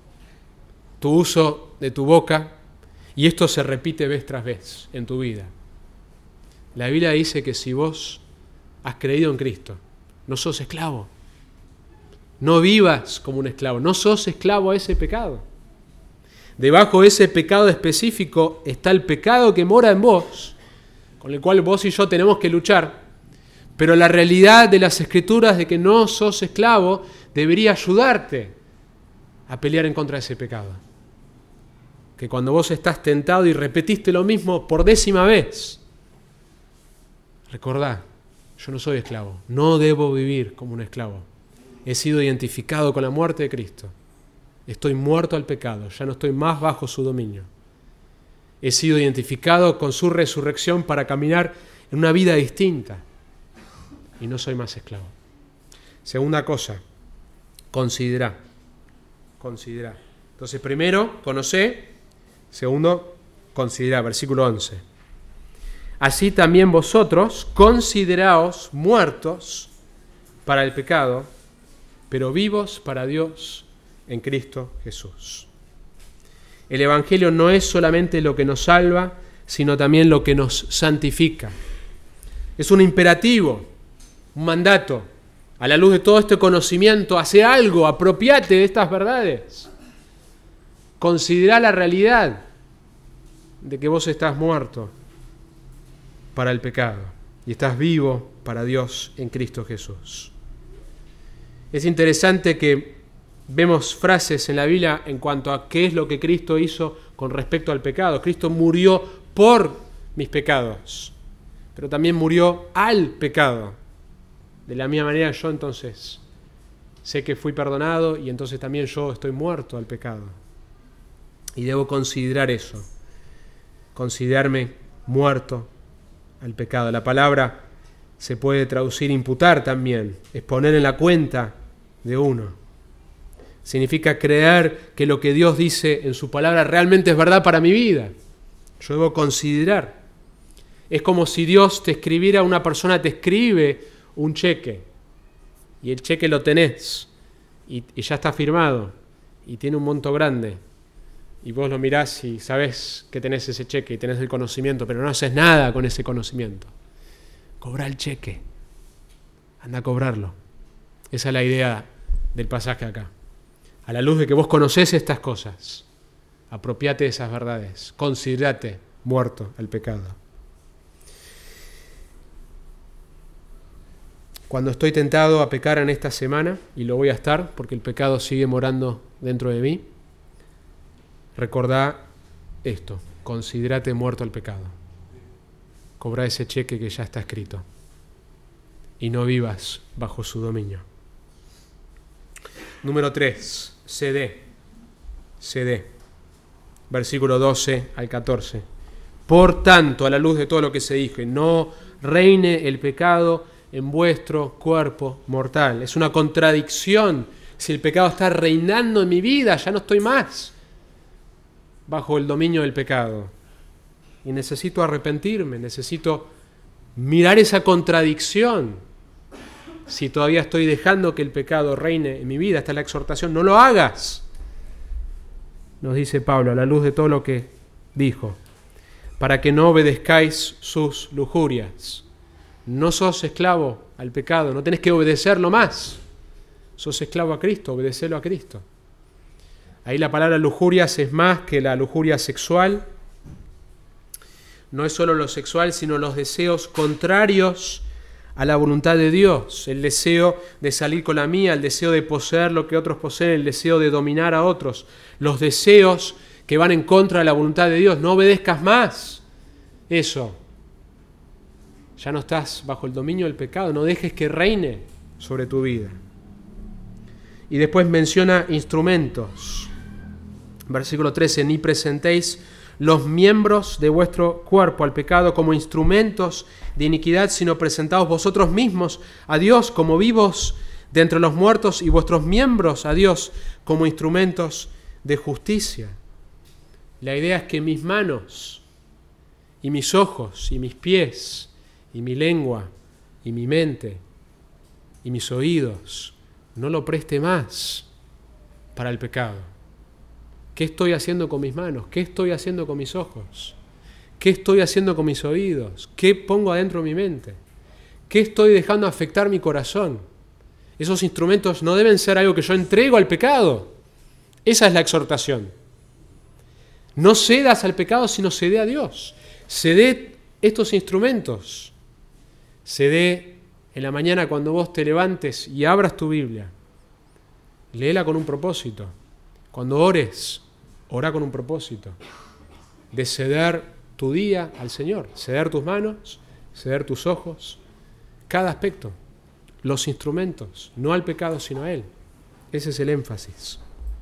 tu uso de tu boca, y esto se repite vez tras vez en tu vida. La Biblia dice que si vos has creído en Cristo, no sos esclavo. No vivas como un esclavo, no sos esclavo a ese pecado. Debajo de ese pecado específico está el pecado que mora en vos, con el cual vos y yo tenemos que luchar. Pero la realidad de las Escrituras de que no sos esclavo debería ayudarte a pelear en contra de ese pecado. Que cuando vos estás tentado y repetiste lo mismo por 10ª vez, recordá, yo no soy esclavo, no debo vivir como un esclavo. He sido identificado con la muerte de Cristo. Estoy muerto al pecado, ya no estoy más bajo su dominio. He sido identificado con su resurrección para caminar en una vida distinta. Y no soy más esclavo. Segunda cosa, considera. Entonces, primero, conocé. Segundo, considera. Versículo 11. Así también vosotros consideraos muertos para el pecado, pero vivos para Dios en Cristo Jesús. El Evangelio no es solamente lo que nos salva, sino también lo que nos santifica. Es un imperativo, un mandato. A la luz de todo este conocimiento, hace algo, apropiate de estas verdades. Considera la realidad de que vos estás muerto para el pecado y estás vivo para Dios en Cristo Jesús. Es interesante que vemos frases en la Biblia en cuanto a qué es lo que Cristo hizo con respecto al pecado. Cristo murió por mis pecados, pero también murió al pecado. De la misma manera yo entonces sé que fui perdonado y entonces también yo estoy muerto al pecado. Y debo considerar eso, considerarme muerto al pecado. La palabra se puede traducir imputar también, es poner en la cuenta de uno. Significa creer que lo que Dios dice en su palabra realmente es verdad para mi vida. Yo debo considerar. Es como si Dios te escribiera, una persona te escribe un cheque y el cheque lo tenés y ya está firmado y tiene un monto grande y vos lo mirás y sabés que tenés ese cheque y tenés el conocimiento, pero no haces nada con ese conocimiento. Cobrá el cheque, anda a cobrarlo. Esa es la idea del pasaje acá. A la luz de que vos conocés estas cosas, apropiate de esas verdades, considerate muerto al pecado. Cuando estoy tentado a pecar en esta semana, y lo voy a estar porque el pecado sigue morando dentro de mí, recordá esto: considérate muerto al pecado. Cobra ese cheque que ya está escrito y no vivas bajo su dominio. Número 3, cedé. Versículo 12 al 14. Por tanto, a la luz de todo lo que se dijo, no reine el pecado en vuestro cuerpo mortal. Es una contradicción. Si el pecado está reinando en mi vida, ya no estoy más bajo el dominio del pecado. Y necesito arrepentirme, necesito mirar esa contradicción. Si todavía estoy dejando que el pecado reine en mi vida, esta es la exhortación: no lo hagas. Nos dice Pablo, a la luz de todo lo que dijo, para que no obedezcáis sus lujurias. No sos esclavo al pecado, no tenés que obedecerlo más. Sos esclavo a Cristo, obedecelo a Cristo. Ahí la palabra lujurias es más que la lujuria sexual. No es solo lo sexual, sino los deseos contrarios a la voluntad de Dios. El deseo de salir con la mía, el deseo de poseer lo que otros poseen, el deseo de dominar a otros. Los deseos que van en contra de la voluntad de Dios. No obedezcas más eso. Ya no estás bajo el dominio del pecado. No dejes que reine sobre tu vida. Y después menciona instrumentos. Versículo 13, ni presentéis los miembros de vuestro cuerpo al pecado como instrumentos de iniquidad, sino presentaos vosotros mismos a Dios como vivos de entre los muertos y vuestros miembros a Dios como instrumentos de justicia. La idea es que mis manos y mis ojos y mis pies y mi lengua y mi mente y mis oídos no lo preste más para el pecado. ¿Qué estoy haciendo con mis manos? ¿Qué estoy haciendo con mis ojos? ¿Qué estoy haciendo con mis oídos? ¿Qué pongo adentro de mi mente? ¿Qué estoy dejando afectar mi corazón? Esos instrumentos no deben ser algo que yo entrego al pecado. Esa es la exhortación. No cedas al pecado, sino cede a Dios. Cede estos instrumentos. Cede en la mañana cuando vos te levantes y abras tu Biblia. Léela con un propósito. Cuando ores, ora con un propósito de ceder tu día al Señor, ceder tus manos, ceder tus ojos, cada aspecto, los instrumentos, no al pecado sino a Él. Ese es el énfasis.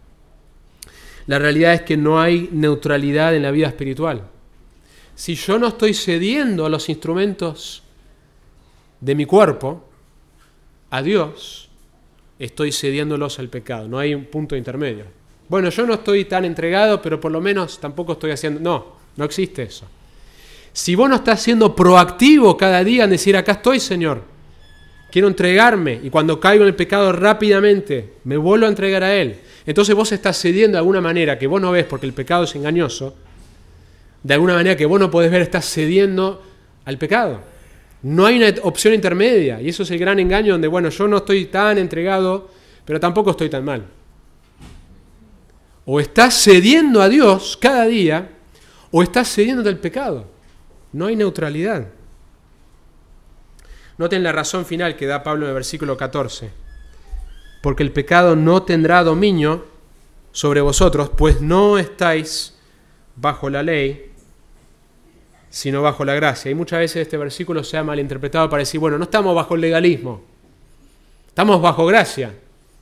La realidad es que no hay neutralidad en la vida espiritual. Si yo no estoy cediendo a los instrumentos de mi cuerpo, a Dios, estoy cediéndolos al pecado. No hay un punto intermedio. Bueno, yo no estoy tan entregado, pero por lo menos tampoco estoy haciendo... No existe eso. Si vos no estás siendo proactivo cada día en decir, acá estoy, Señor, quiero entregarme, y cuando caigo en el pecado rápidamente me vuelvo a entregar a Él, entonces vos estás cediendo de alguna manera que vos no ves porque el pecado es engañoso, de alguna manera que vos no podés ver, estás cediendo al pecado. No hay una opción intermedia, y eso es el gran engaño donde, bueno, yo no estoy tan entregado, pero tampoco estoy tan mal. O estás cediendo a Dios cada día, o estás cediendo al pecado. No hay neutralidad. Noten la razón final que da Pablo en el versículo 14. Porque el pecado no tendrá dominio sobre vosotros, pues no estáis bajo la ley, sino bajo la gracia. Y muchas veces este versículo se ha malinterpretado para decir, bueno, no estamos bajo el legalismo, estamos bajo gracia.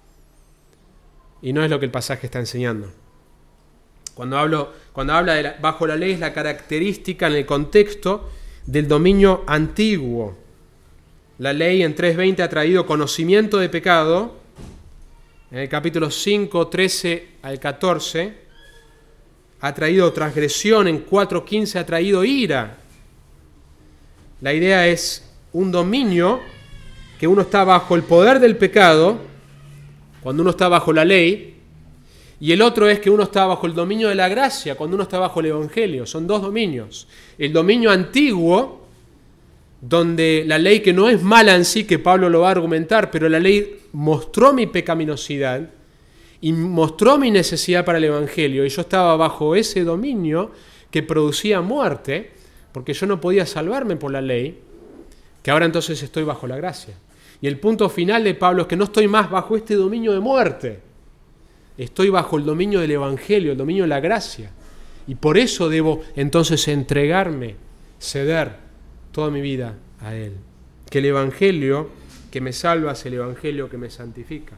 Y no es lo que el pasaje está enseñando. Cuando habla de bajo la ley es la característica en el contexto del dominio antiguo. La ley en 3:20 ha traído conocimiento de pecado. En el capítulo 5, 13 al 14 ha traído transgresión. En 4:15 ha traído ira. La idea es un dominio que uno está bajo el poder del pecado cuando uno está bajo la ley, y el otro es que uno está bajo el dominio de la gracia cuando uno está bajo el Evangelio. Son dos dominios. El dominio antiguo, donde la ley, que no es mala en sí, que Pablo lo va a argumentar, pero la ley mostró mi pecaminosidad y mostró mi necesidad para el Evangelio, y yo estaba bajo ese dominio que producía muerte, porque yo no podía salvarme por la ley, que ahora entonces estoy bajo la gracia. Y el punto final de Pablo es que no estoy más bajo este dominio de muerte. Estoy bajo el dominio del Evangelio, el dominio de la gracia. Y por eso debo entonces entregarme, ceder toda mi vida a Él. Que el Evangelio que me salva es el Evangelio que me santifica.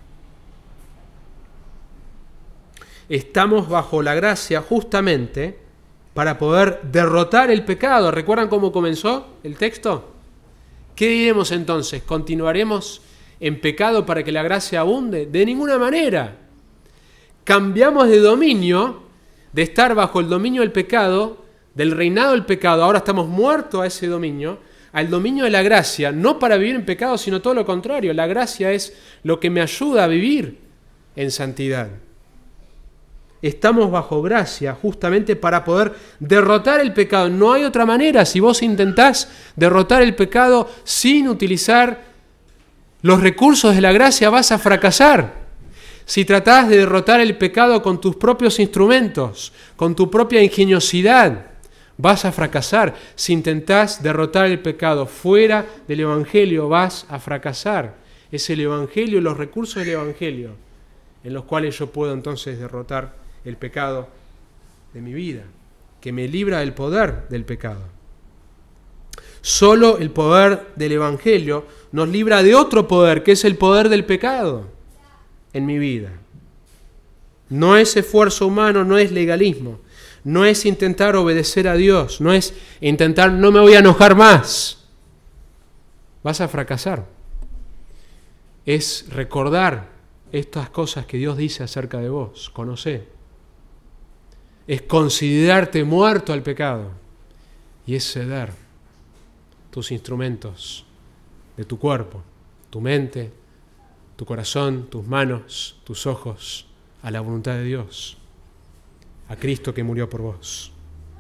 Estamos bajo la gracia justamente para poder derrotar el pecado. ¿Recuerdan cómo comenzó el texto? ¿Qué diremos entonces? ¿Continuaremos en pecado para que la gracia abunde? De ninguna manera. Cambiamos de dominio, de estar bajo el dominio del pecado, del reinado del pecado, ahora estamos muertos a ese dominio, al dominio de la gracia, no para vivir en pecado, sino todo lo contrario. La gracia es lo que me ayuda a vivir en santidad. Estamos bajo gracia justamente para poder derrotar el pecado. No hay otra manera. Si vos intentás derrotar el pecado sin utilizar los recursos de la gracia, vas a fracasar. Si tratás de derrotar el pecado con tus propios instrumentos, con tu propia ingeniosidad, vas a fracasar. Si intentás derrotar el pecado fuera del Evangelio, vas a fracasar. Es el Evangelio, los recursos del Evangelio, en los cuales yo puedo entonces derrotar el pecado de mi vida, que me libra del poder del pecado. Solo el poder del Evangelio nos libra de otro poder, que es el poder del pecado en mi vida. No es esfuerzo humano, no es legalismo, no es intentar obedecer a Dios, no es intentar, no me voy a enojar más. Vas a fracasar. Es recordar estas cosas que Dios dice acerca de vos, conocé. Es considerarte muerto al pecado y es ceder tus instrumentos de tu cuerpo, tu mente, tu corazón, tus manos, tus ojos, a la voluntad de Dios, a Cristo que murió por vos.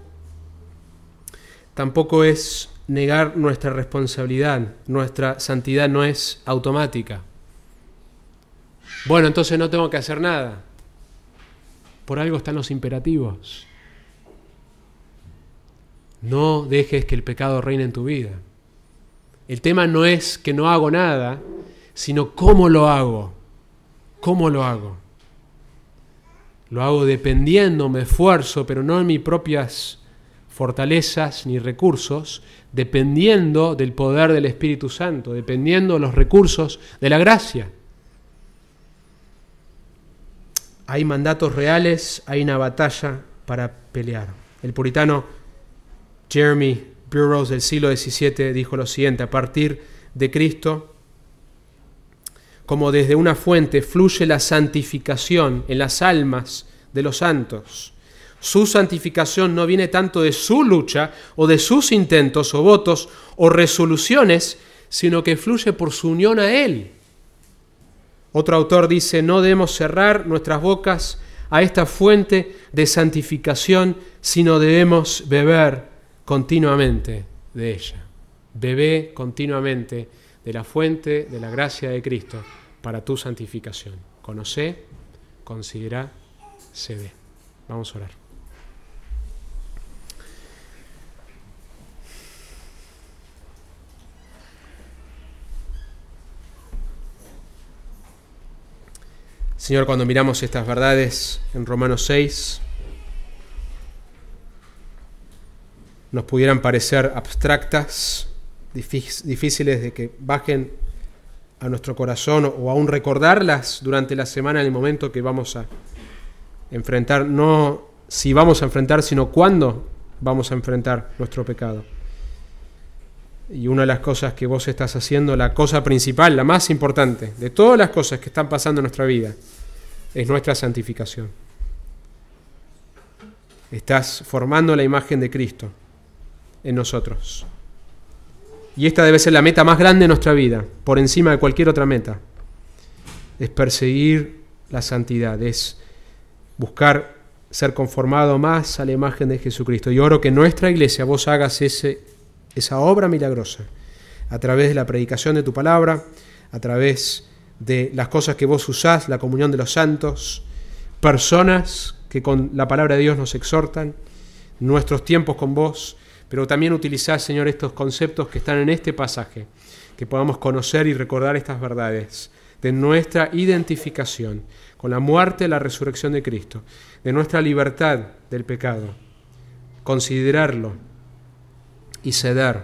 Tampoco es negar nuestra responsabilidad, nuestra santidad no es automática. Bueno, entonces no tengo que hacer nada. Por algo están los imperativos. No dejes que el pecado reine en tu vida. El tema no es que no hago nada, sino cómo lo hago. ¿Cómo lo hago? Lo hago dependiendo, me esfuerzo, pero no en mis propias fortalezas ni recursos, dependiendo del poder del Espíritu Santo, dependiendo de los recursos de la gracia. Hay mandatos reales, hay una batalla para pelear. El puritano Jeremy Burroughs del siglo XVII dijo lo siguiente: a partir de Cristo, como desde una fuente fluye la santificación en las almas de los santos. Su santificación no viene tanto de su lucha o de sus intentos o votos o resoluciones, sino que fluye por su unión a Él. Otro autor dice: no debemos cerrar nuestras bocas a esta fuente de santificación, sino debemos beber continuamente de ella. Bebé continuamente de la fuente de la gracia de Cristo para tu santificación. Conocé, considerá, cede. Vamos a orar. Señor, cuando miramos estas verdades en Romanos 6, nos pudieran parecer abstractas, difíciles de que bajen a nuestro corazón o aún recordarlas durante la semana en el momento que vamos a enfrentar, no si vamos a enfrentar, sino cuándo vamos a enfrentar nuestro pecado. Y una de las cosas que vos estás haciendo, la cosa principal, la más importante de todas las cosas que están pasando en nuestra vida, es nuestra santificación. Estás formando la imagen de Cristo en nosotros. Y esta debe ser la meta más grande de nuestra vida, por encima de cualquier otra meta. Es perseguir la santidad, es buscar ser conformado más a la imagen de Jesucristo. Y oro que en nuestra iglesia vos hagas esa obra milagrosa, a través de la predicación de tu palabra, a través de las cosas que vos usás, la comunión de los santos, personas que con la palabra de Dios nos exhortan, nuestros tiempos con vos, pero también utilizá, Señor, estos conceptos que están en este pasaje, que podamos conocer y recordar estas verdades de nuestra identificación con la muerte y la resurrección de Cristo, de nuestra libertad del pecado, considerarlo y ceder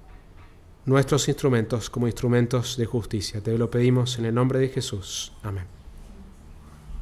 nuestros instrumentos como instrumentos de justicia. Te lo pedimos en el nombre de Jesús. Amén.